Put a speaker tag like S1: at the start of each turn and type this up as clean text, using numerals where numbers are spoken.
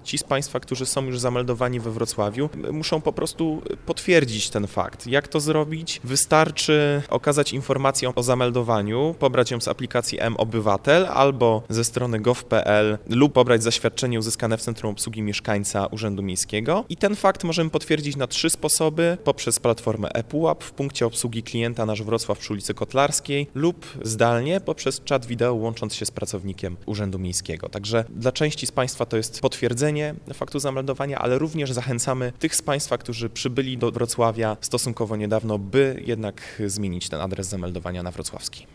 S1: ci z Państwa, którzy są już zameldowani we Wrocławiu, muszą po prostu potwierdzić ten fakt. Jak to zrobić? Wystarczy okazać informację o zameldowaniu, pobrać ją z aplikacji mObywatel albo ze strony gov.pl lub pobrać zaświadczenie uzyskane w Centrum Obsługi Mieszkańca Urzędu Miejskiego. I ten fakt możemy potwierdzić na 3 sposoby: poprzez platformę ePUAP w punkcie obsługi klienta Nasz Wrocław przy ulicy Kotlarskiej lub zdalnie poprzez czat wideo, łącząc się z pracownikiem Urzędu Miejskiego. Także dla części z Państwa to jest potwierdzenie faktu zameldowania, ale również zachęcamy tych z Państwa, którzy przybyli do Wrocławia stosunkowo niedawno, by jednak zmienić ten adres zameldowania na wrocławski.